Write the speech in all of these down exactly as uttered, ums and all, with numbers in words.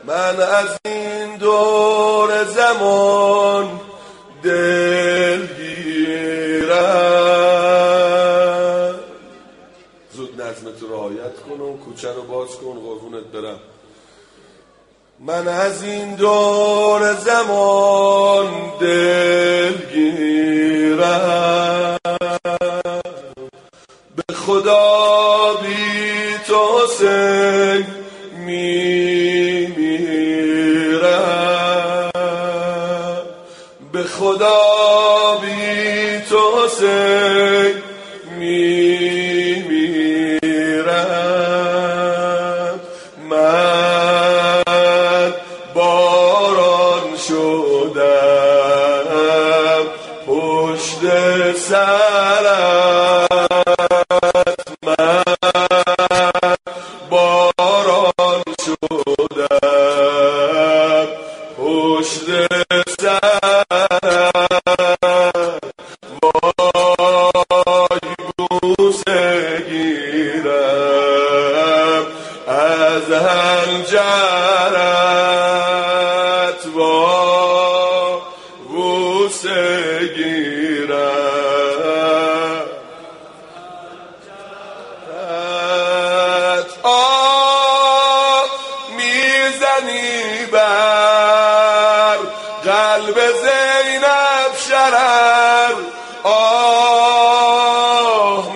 من از این دور زمان دلگیرم. زود نظمت رعایت کن و کوچه رو باز کن قربونت برم. من از این دور زمان دلگیرم، به خدا بی تو حسین میمیرم، به خدا بی تو حسین میمیرم. من باران شدم پشت سرم، هنجرت با بوسه گیرم. آه میزنی بر قلب زینب شرر، آه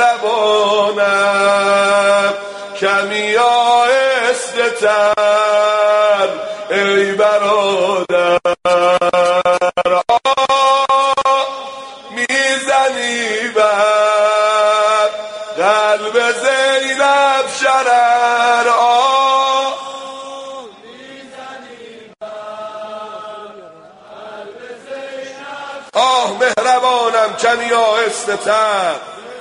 مهربانم کمی آهسته تر ای برادر. آه میزنی بر قلب زینب شرر، آه میزنی بر قلب زینب، آه مهربانم کمی آهسته تر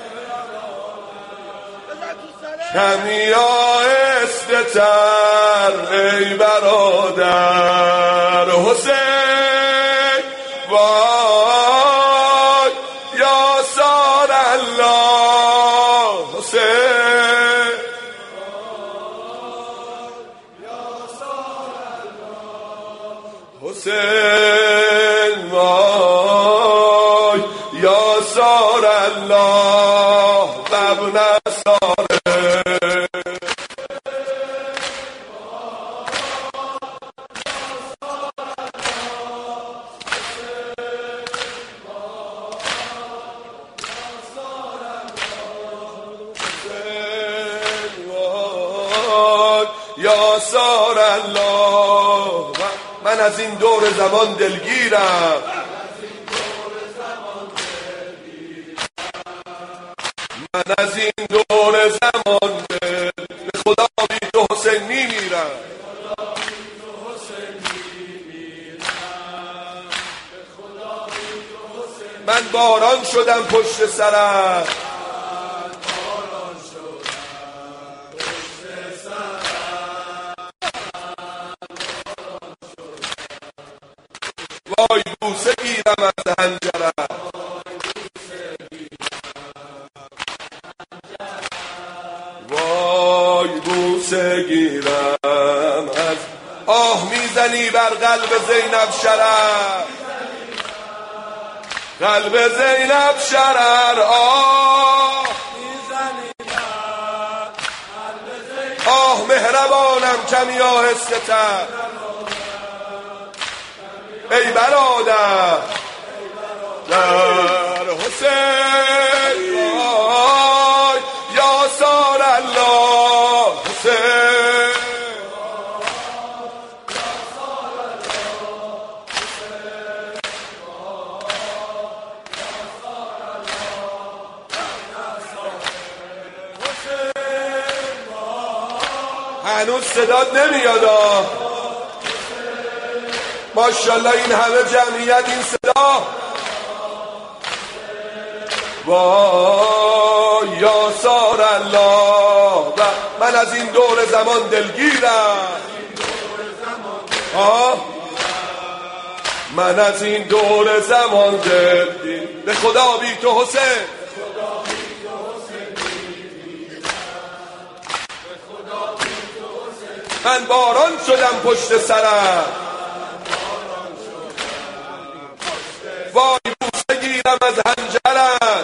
کمی آهسته تر ای برادر. حسین وای یا سار الله، حسین یا سار الله، حسین وای یا سار الله ابن سار. یا سار الله. من از این دور زمان دلگیرم، من از این دور زمان دل، به خدا بی تو حسین میمیرم. من باران شدم پشت سرم، وای بوسه گیرم از هنجرت، وای بوسه گیرم از. آه میزنی بر قلب زینب شرر، قلب زینب شرر، آه میزنی بر قلب زینب، آه مهربانم کمی آهسته تر ای برادر. در حسین وای یا سار الله، حسین هنوز صدات نمیاد. ماشاءالله این همه جمعیت، این صدا. وای یا سار الله. من از این دور زمان دلگیرم، آه من از این دور زمان دلگیرم، به خدا بی تو حسین، من باران شدم پشت سرت، وای بوسه گیرم از حنجرت،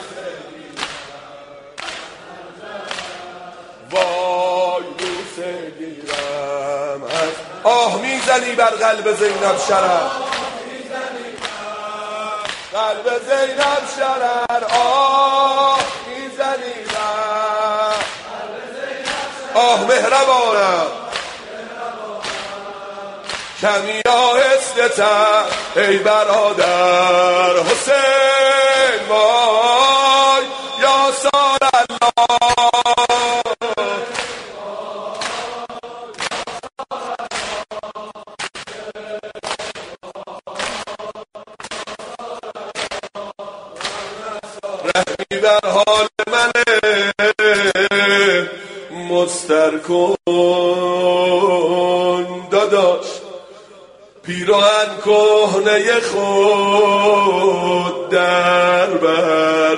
وای بوسه گیرم از آه میزنی بر قلب زینب شرر، قلب زینب شرر آه میزنی بر آه مهربانم کمی آهسته تر ای برادر حسین، وای یا سال الله رحمی بر حال منه مستر کن داداش، پیراهن کهنه خود در بر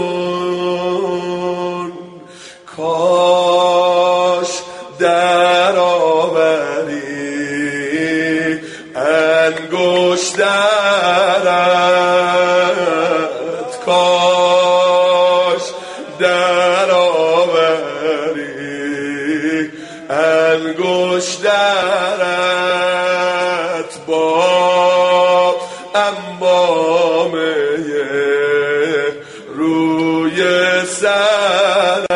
کن، کاش در آوری انگشترت، کاش در آوری انگشترت با انبامه روی سرت.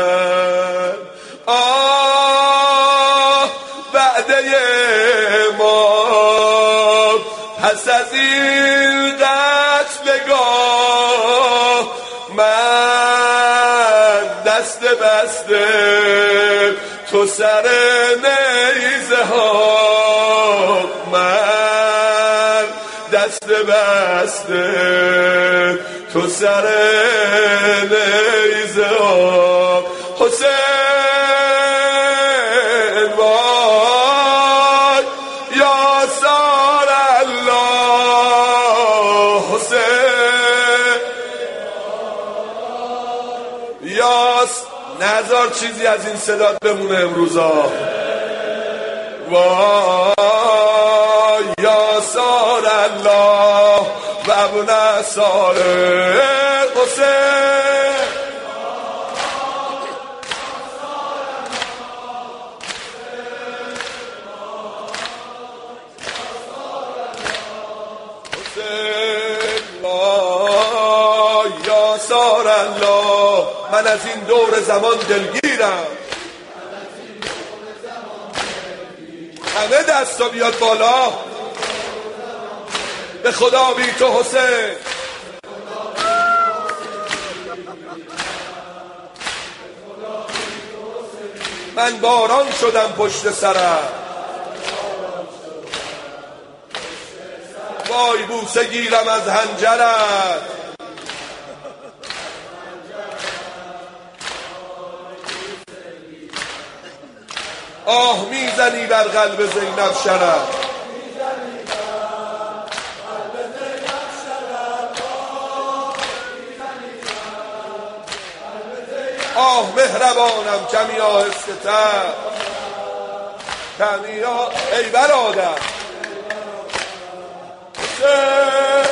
آه وعده ما پس از این قتلگاه، من دست بسته تو سر نیزه ها، من دست بسته تو سر نیزه ها. حسین وای یا سال الله، حسین یا نذار چیزی از این صدات بمونه امروزا. وای یا سال الله و ابن سال حسین، حسین وای یا سال الله، من از این دور زمان دلگیرم. همه دستا بیاد بالا، به خدا بی تو حسین. من باران شدم پشت سرت، وای بوسه گیرم از حنجرت، آه میزنی بر قلب زینب شرر، آه مهربانم کمی آهسته تر، کمی آه ای برادر حسین